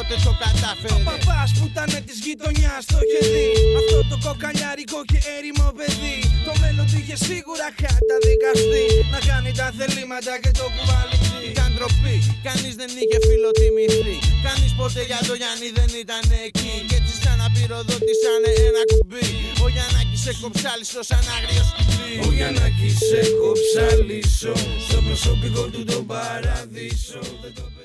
τότε το κατάφερε. Ο παπάς που ήταν της γειτονιάς το είχε δει. Αυτό το κοκαλιάρικο και έρημο παιδί. Το μέλλον του είχε σίγουρα καταδικαστεί. Να κάνει τα θελήματα και το κουβαλιστεί. Ήταν ντροπή, κανείς δεν είχε φιλοτιμηθεί. Κανείς ποτέ για το Γιάννη δεν ήταν εκεί. Κι έτσι σαν να πυροδότησανε ένα κουμπί. Ο Γιαννάκης σε κοψάλισο σαν άγριο σκυλί. Ο Γιαννάκης σε κοψάλισο στο προσωπικό του τον παραδείσο.